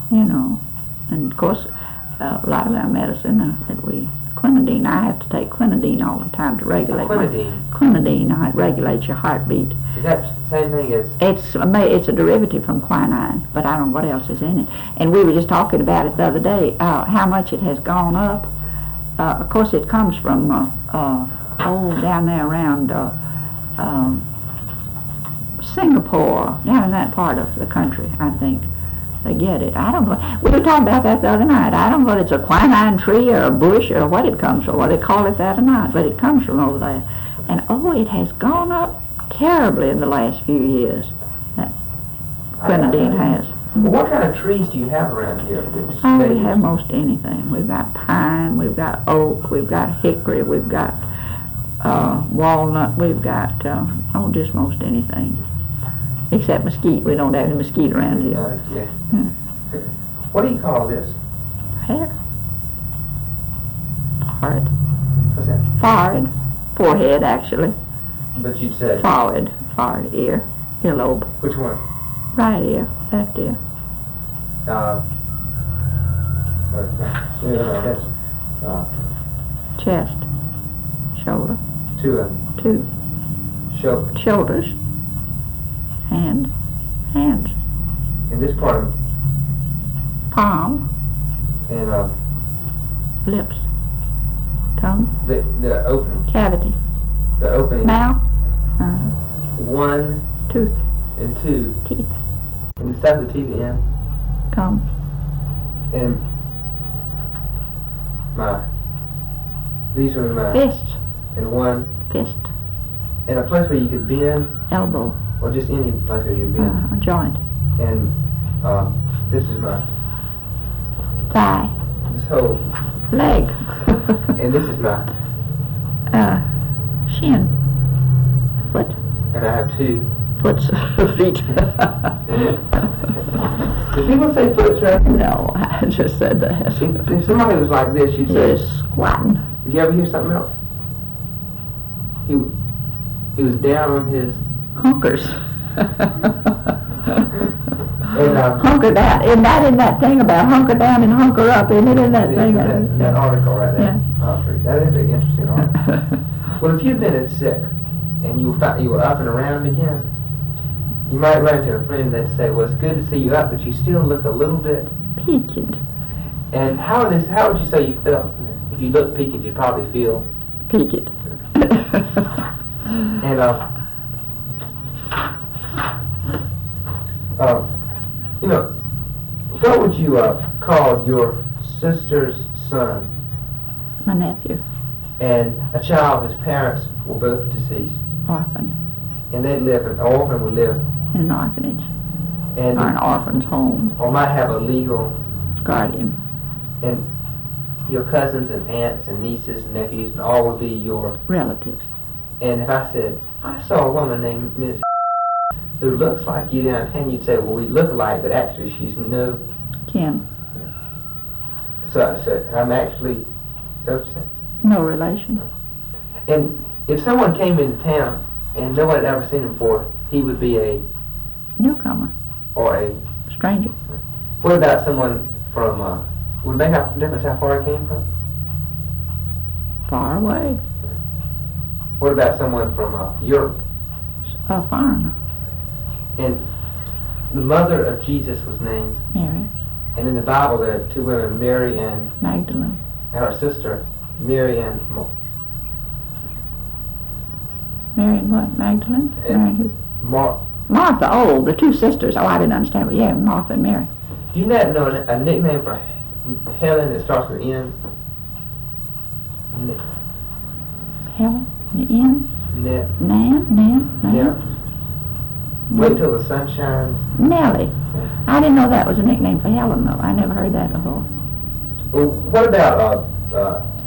you know. And of course, a lot of our medicine quinidine, I have to take quinidine all the time to regulate quinidine, it regulates your heartbeat. Is that the same thing as? It's a derivative from quinine, but I don't know what else is in it. And we were just talking about it the other day, how much it has gone up. Of course, it comes from down there around Singapore, down in that part of the country, I think. They get it. I don't know. We were talking about that the other night. I don't know whether it's a quinine tree or a bush or what it comes from, whether they call it that or not, but it comes from over there. And it has gone up terribly in the last few years. That quinidine has. Well, what kind of trees do you have around here? We have most anything. We've got pine, we've got oak, we've got hickory, we've got walnut, we've got just most anything. Except mesquite. We don't have any mesquite around here. Yeah. What do you call this? Hair. Forehead. What's that? Forehead. Forehead, actually. But you'd say? Forehead. Forehead. Ear. Earlobe. Which one? Right ear. Left ear. Chest. Shoulder. Two of them. Two. Shoulders. Hands. In this part of palm. And lips. Tongue. The opening. Cavity. The opening. Mouth. One. Tooth. And two. Teeth. And the side of the teeth in. Gum. And these are my fists. And one. Fist. And a place where you could bend. Elbow. Or just any place where you bend. A joint. And this is my thigh. This whole leg. And this is my shin. Foot. And I have two feet. Do people say foots, right? No, I just said that. If somebody was like this, you'd say squatting. Did you ever hear something else? He was down on his hunkers. And, hunker down. Isn't that thing about hunker down and hunker up? Isn't it in that thing? That article right there. Yeah. That is an interesting article. Well, if you've been sick and you were up and around again, you might run into a friend that'd say, well, it's good to see you up, but you still look a little bit peaked. And how would you say you felt? If you looked peaked, you'd probably feel peaked. And what would you call your sister's son? My nephew. And a child whose parents were both deceased. Orphan. And an orphan would live in an orphanage. And or an orphan's home. Or might have a legal guardian. And your cousins and aunts and nieces and nephews and all would be your relatives. And if I said, I saw a woman named Miss who looks like you downtown, you'd say, well, we look alike, but actually she's no kin. So I'm actually, so to say? No relation. And if someone came into town and nobody had ever seen him before, he would be a newcomer. Or a stranger. What about someone from, would it make a difference how far he came from? Far away. What about someone from Europe? A foreigner. And the mother of Jesus was named Mary. And in the Bible there are two women, Mary and Magdalene. And her sister, Mary and Mary and what? Magdalene? Mary who? Martha. Oh, the two sisters. Oh, I didn't understand. But yeah, Martha and Mary. Do you know a nickname for Helen that starts with N? Helen? The N? Nan? Yeah. Wait till the sun shines. Nellie. Yeah. I didn't know that was a nickname for Helen, though. I never heard that before. Well, what about